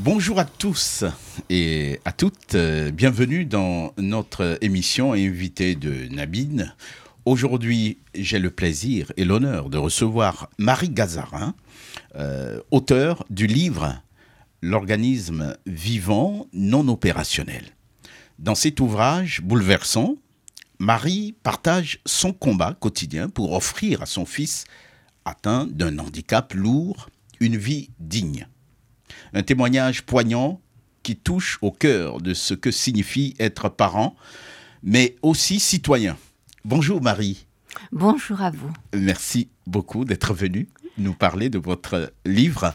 Bonjour à tous et à toutes, bienvenue dans notre émission invitée de Nabine. Aujourd'hui, j'ai le plaisir et l'honneur de recevoir Marie Gazarin, auteure du livre « L'organisme vivant non opérationnel ». Dans cet ouvrage bouleversant, Marie partage son combat quotidien pour offrir à son fils atteint d'un handicap lourd une vie digne. Un témoignage poignant qui touche au cœur de ce que signifie être parent, mais aussi citoyen. Bonjour Marie. Bonjour à vous. Merci beaucoup d'être venue nous parler de votre livre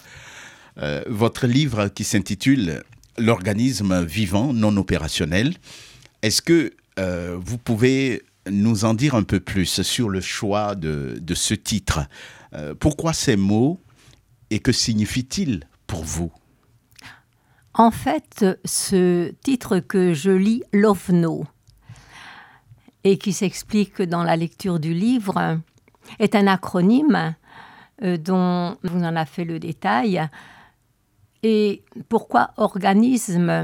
qui s'intitule « L'organisme vivant non opérationnel ». Est-ce que vous pouvez nous en dire un peu plus sur le choix de ce titre ? Pourquoi ces mots et que signifie-t-il pour vous ? En fait, ce titre que je lis, l'OVNO, et qui s'explique dans la lecture du livre, est un acronyme dont vous en avez fait le détail. Et pourquoi organisme ?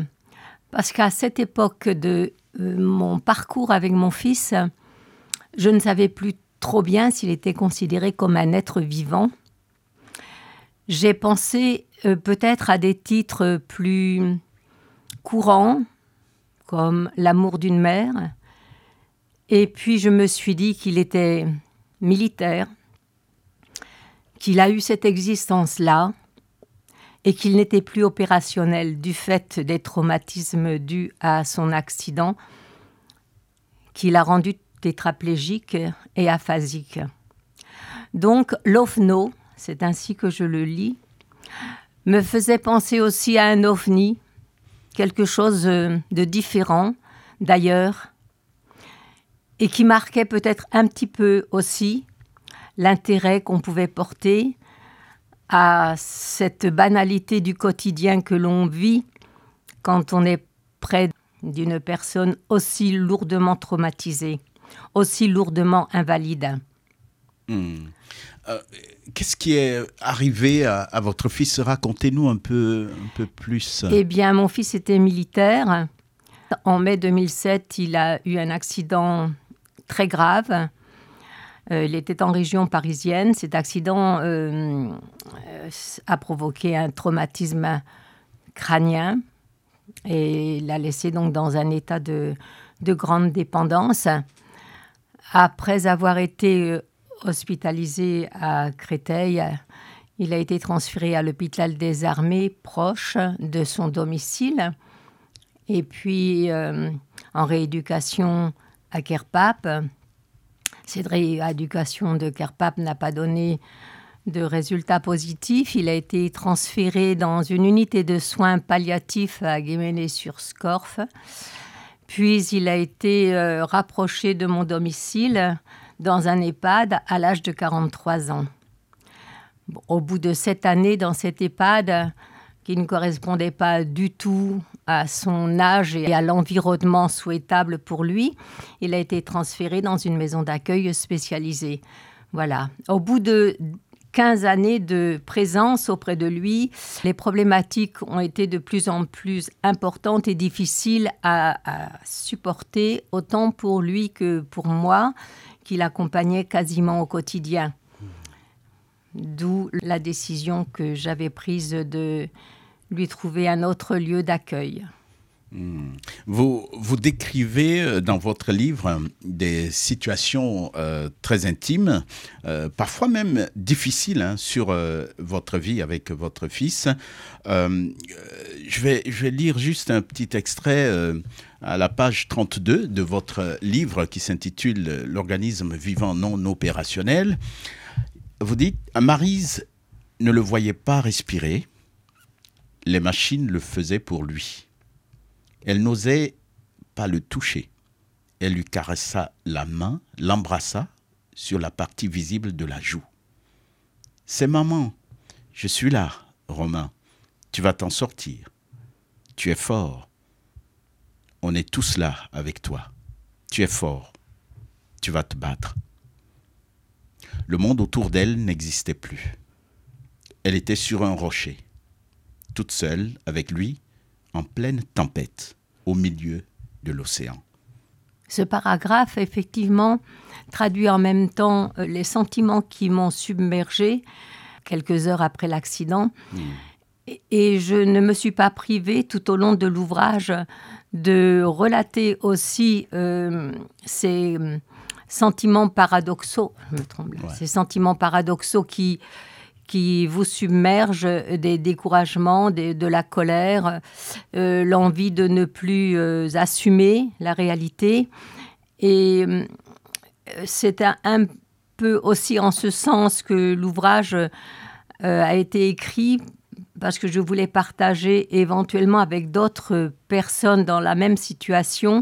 Parce qu'à cette époque de mon parcours avec mon fils, je ne savais plus trop bien s'il était considéré comme un être vivant. J'ai pensé peut-être à des titres plus courants, comme L'amour d'une mère. Et puis je me suis dit qu'il était militaire, qu'il a eu cette existence-là et qu'il n'était plus opérationnel du fait des traumatismes dus à son accident qui l'a rendu tétraplégique et aphasique. Donc l'OVNO, c'est ainsi que je le lis, me faisait penser aussi à un ovni, quelque chose de différent d'ailleurs, et qui marquait peut-être un petit peu aussi l'intérêt qu'on pouvait porter à cette banalité du quotidien que l'on vit quand on est près d'une personne aussi lourdement traumatisée, aussi lourdement invalide. Qu'est-ce qui est arrivé à votre fils ? Racontez-nous un peu plus. Eh bien, mon fils était militaire. En mai 2007, il a eu un accident très grave. Il était en région parisienne. Cet accident a provoqué un traumatisme crânien et l'a laissé donc dans un état de grande dépendance. Après avoir été hospitalisé à Créteil, il a été transféré à l'hôpital des armées proche de son domicile et puis en rééducation à Kerpape. Cette rééducation de Kerpape n'a pas donné de résultats positifs. Il a été transféré dans une unité de soins palliatifs à Guéménée-sur-Scorff. Puis il a été rapproché de mon domicile dans un EHPAD à l'âge de 43 ans. Bon, au bout de 7 années dans cet EHPAD, qui ne correspondait pas du tout à son âge et à l'environnement souhaitable pour lui, il a été transféré dans une maison d'accueil spécialisée. Voilà. Au bout de 15 années de présence auprès de lui, les problématiques ont été de plus en plus importantes et difficiles à supporter, autant pour lui que pour moi, qui l'accompagnait quasiment au quotidien. D'où la décision que j'avais prise de lui trouver un autre lieu d'accueil. Vous décrivez dans votre livre des situations très intimes, parfois même difficiles sur votre vie avec votre fils. Je vais lire juste un petit extrait à la page 32 de votre livre qui s'intitule « L'organisme vivant non opérationnel ». Vous dites « Maryse ne le voyait pas respirer, les machines le faisaient pour lui. Elle n'osait pas le toucher. Elle lui caressa la main, l'embrassa sur la partie visible de la joue. « C'est maman, je suis là, Romain. Tu vas t'en sortir. Tu es fort. On est tous là avec toi. Tu es fort. Tu vas te battre. » Le monde autour d'elle n'existait plus. Elle était sur un rocher. toute seule avec lui, en pleine tempête, au milieu de l'océan. Ce paragraphe, effectivement, traduit en même temps les sentiments qui m'ont submergée quelques heures après l'accident. Et je ne me suis pas privée tout au long de l'ouvrage de relater aussi ces sentiments paradoxaux, ces sentiments paradoxaux qui vous submergent, des découragements, de la colère, l'envie de ne plus assumer la réalité. Et c'est un peu aussi en ce sens que l'ouvrage a été écrit, parce que je voulais partager éventuellement avec d'autres personnes dans la même situation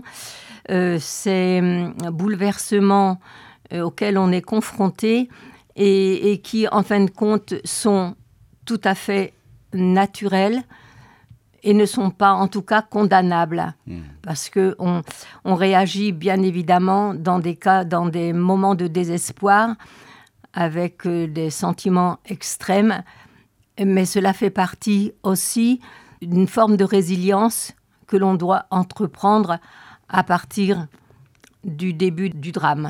ces bouleversements auxquels on est confronté et qui, en fin de compte, sont tout à fait naturels et ne sont pas, en tout cas, condamnables. Parce qu'on réagit, bien évidemment, dans des moments de désespoir, avec des sentiments extrêmes, mais cela fait partie aussi d'une forme de résilience que l'on doit entreprendre à partir du début du drame.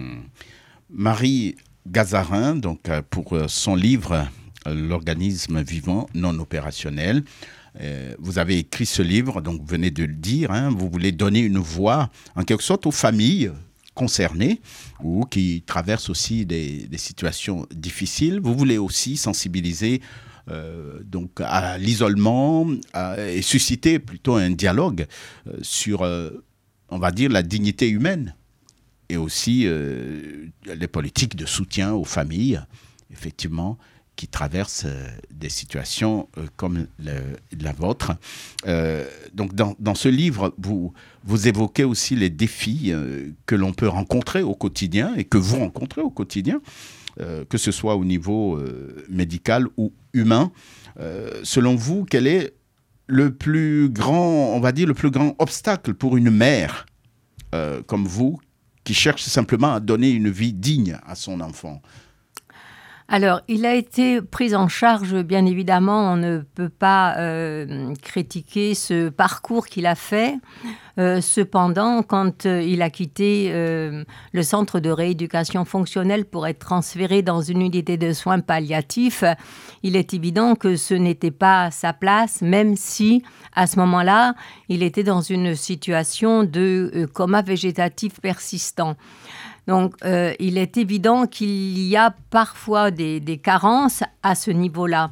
Marie Gazarin, donc, pour son livre « L'organisme vivant non opérationnel », vous avez écrit ce livre, donc vous venez de le dire, vous voulez donner une voix, en quelque sorte, aux familles concernés ou qui traversent aussi des situations difficiles. Vous voulez aussi sensibiliser donc à l'isolement et susciter plutôt un dialogue sur, on va dire, la dignité humaine et aussi les politiques de soutien aux familles, effectivement, qui traversent des situations comme la vôtre. Donc dans ce livre, vous évoquez aussi les défis que l'on peut rencontrer au quotidien et que vous rencontrez au quotidien, que ce soit au niveau médical ou humain. Selon vous, quel est le plus grand, on va dire, le plus grand obstacle pour une mère comme vous, qui cherche simplement à donner une vie digne à son enfant? Alors, il a été pris en charge, bien évidemment, on ne peut pas critiquer ce parcours qu'il a fait. Cependant, quand il a quitté le centre de rééducation fonctionnelle pour être transféré dans une unité de soins palliatifs, il est évident que ce n'était pas sa place, même si, à ce moment-là, il était dans une situation de coma végétatif persistant. Donc, il est évident qu'il y a parfois des carences à ce niveau-là.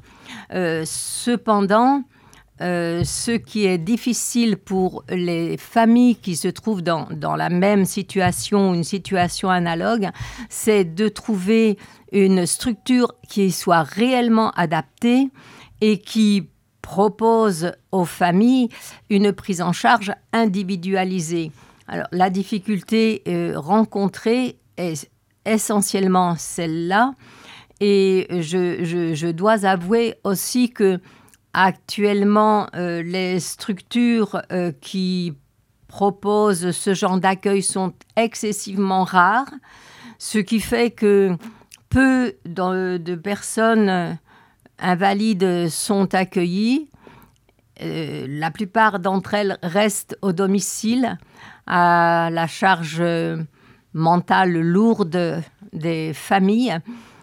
Cependant, ce qui est difficile pour les familles qui se trouvent dans la même situation, une situation analogue, c'est de trouver une structure qui soit réellement adaptée et qui propose aux familles une prise en charge individualisée. Alors, la difficulté rencontrée est essentiellement celle-là. Et je dois avouer aussi que actuellement, les structures qui proposent ce genre d'accueil sont excessivement rares, ce qui fait que peu de personnes invalides sont accueillies. La plupart d'entre elles restent au domicile, à la charge mentale lourde des familles.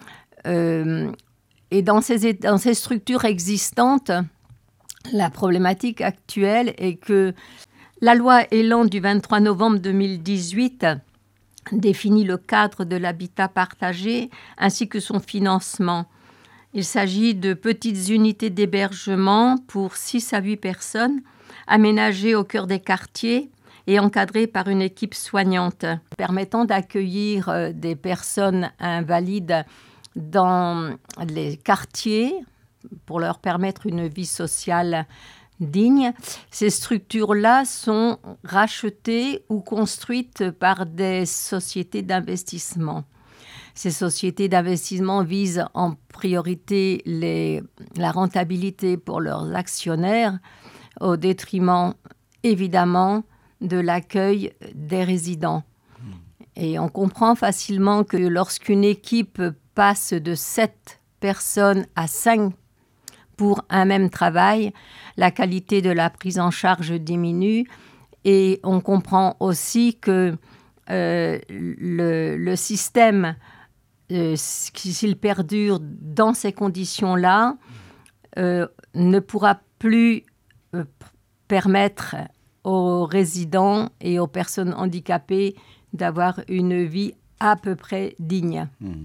Et dans ces structures existantes, la problématique actuelle est que la loi Elan du 23 novembre 2018 définit le cadre de l'habitat partagé ainsi que son financement. Il s'agit de petites unités d'hébergement pour 6 à 8 personnes, aménagées au cœur des quartiers et encadrées par une équipe soignante, permettant d'accueillir des personnes invalides dans les quartiers pour leur permettre une vie sociale digne. Ces structures-là sont rachetées ou construites par des sociétés d'investissement. Ces sociétés d'investissement visent en priorité la rentabilité pour leurs actionnaires, au détriment, évidemment, de l'accueil des résidents. Et on comprend facilement que lorsqu'une équipe passe de 7 personnes à 5 pour un même travail, la qualité de la prise en charge diminue et on comprend aussi que le système, s'il perdure dans ces conditions-là, ne pourra plus permettre aux résidents et aux personnes handicapées d'avoir une vie à peu près digne.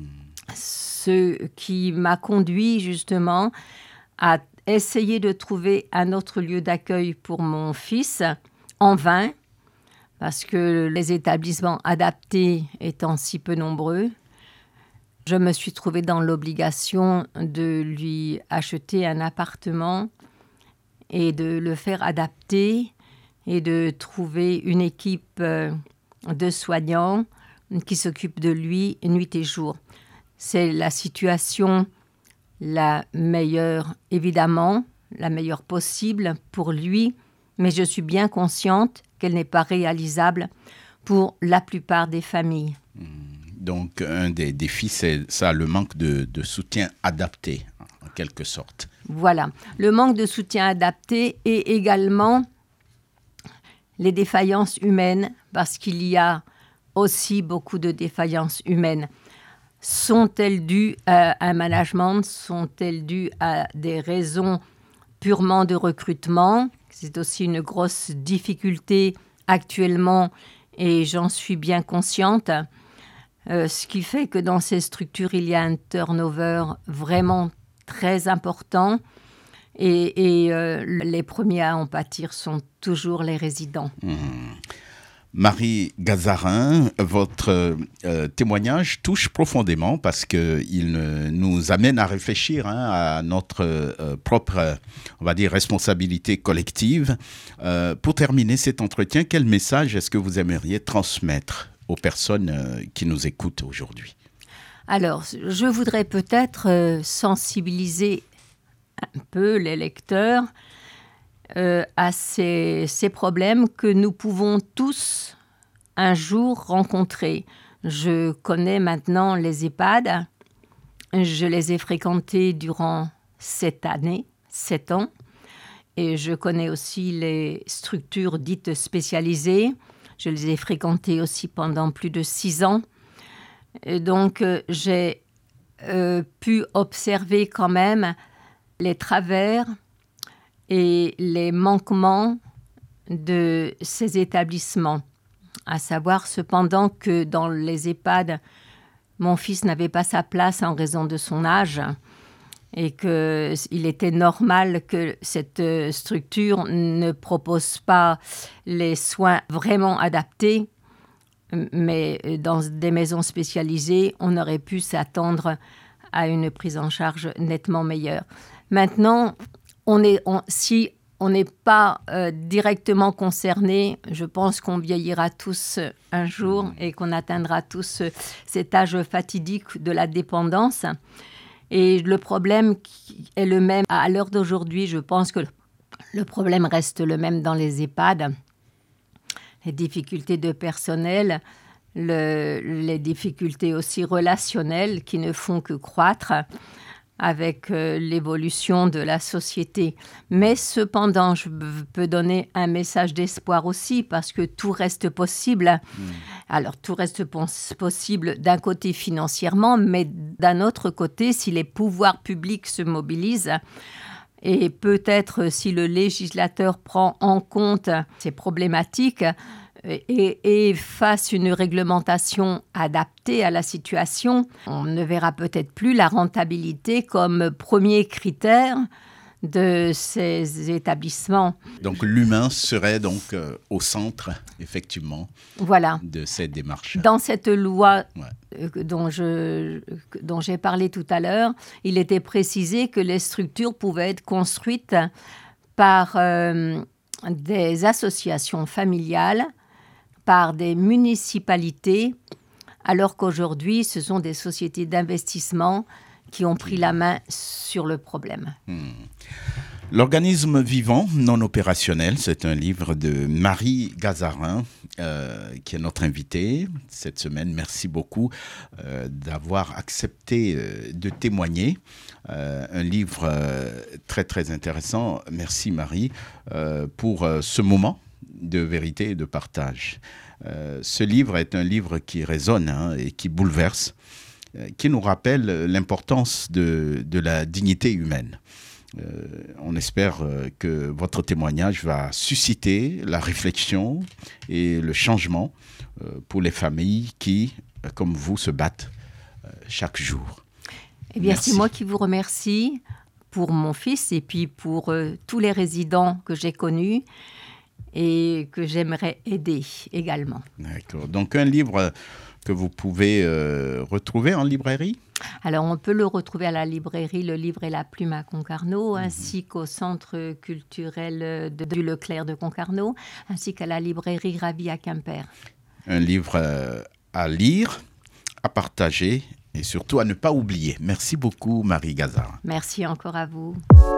Ce qui m'a conduit justement à essayer de trouver un autre lieu d'accueil pour mon fils, en vain, parce que les établissements adaptés étant si peu nombreux, je me suis trouvée dans l'obligation de lui acheter un appartement et de le faire adapter et de trouver une équipe de soignants qui s'occupe de lui nuit et jour. C'est la situation la meilleure, évidemment, la meilleure possible pour lui, mais je suis bien consciente qu'elle n'est pas réalisable pour la plupart des familles. Donc, un des défis, c'est ça, le manque de soutien adapté, en quelque sorte. Voilà, le manque de soutien adapté et également les défaillances humaines, parce qu'il y a aussi beaucoup de défaillances humaines. Sont-elles dues à un management? Sont-elles dues à des raisons purement de recrutement? C'est aussi une grosse difficulté actuellement et j'en suis bien consciente. Ce qui fait que dans ces structures, il y a un turnover vraiment très important et les premiers à en pâtir sont toujours les résidents. Marie Gazarin, votre témoignage touche profondément parce qu'il nous amène à réfléchir à notre propre, on va dire, responsabilité collective. Pour terminer cet entretien, quel message est-ce que vous aimeriez transmettre aux personnes qui nous écoutent aujourd'hui? Alors, je voudrais peut-être sensibiliser un peu les lecteurs à ces problèmes que nous pouvons tous un jour rencontrer. Je connais maintenant les EHPAD. Je les ai fréquentés durant 7 ans. Et je connais aussi les structures dites spécialisées. Je les ai fréquentées aussi pendant plus de 6 ans. Et donc, j'ai pu observer quand même les travers et les manquements de ces établissements. À savoir cependant que dans les EHPAD, mon fils n'avait pas sa place en raison de son âge et qu'il était normal que cette structure ne propose pas les soins vraiment adaptés. Mais dans des maisons spécialisées, on aurait pu s'attendre à une prise en charge nettement meilleure. Maintenant, si on n'est pas directement concerné, je pense qu'on vieillira tous un jour et qu'on atteindra tous cet âge fatidique de la dépendance. Et le problème est le même à l'heure d'aujourd'hui. Je pense que le problème reste le même dans les EHPAD. Les difficultés de personnel, les difficultés aussi relationnelles qui ne font que croître avec l'évolution de la société. Mais cependant, je peux donner un message d'espoir aussi parce que tout reste possible. Alors, tout reste possible d'un côté financièrement, mais d'un autre côté, si les pouvoirs publics se mobilisent, et peut-être si le législateur prend en compte ces problématiques et fasse une réglementation adaptée à la situation, on ne verra peut-être plus la rentabilité comme premier critère de ces établissements. Donc l'humain serait donc au centre, effectivement, voilà, de cette démarche. Dans cette loi dont j'ai parlé tout à l'heure, il était précisé que les structures pouvaient être construites par des associations familiales, par des municipalités, alors qu'aujourd'hui, ce sont des sociétés d'investissement qui ont pris la main sur le problème. L'organisme vivant non opérationnel, c'est un livre de Marie Gazarin qui est notre invitée cette semaine. Merci beaucoup d'avoir accepté de témoigner. Un livre très très intéressant. Merci Marie pour ce moment de vérité et de partage. Ce livre est un livre qui résonne et qui bouleverse, qui nous rappelle l'importance de la dignité humaine. On espère que votre témoignage va susciter la réflexion et le changement pour les familles qui, comme vous, se battent chaque jour. Eh bien, Merci. c'est moi qui vous remercie pour mon fils et puis pour tous les résidents que j'ai connus et que j'aimerais aider également. D'accord. Donc, un livre que vous pouvez retrouver en librairie ? Alors, on peut le retrouver à la librairie Le Livre et la Plume à Concarneau, ainsi qu'au Centre culturel du Leclerc de Concarneau, ainsi qu'à la librairie Ravi à Quimper. Un livre à lire, à partager et surtout à ne pas oublier. Merci beaucoup, Marie Gazarin. Merci encore à vous.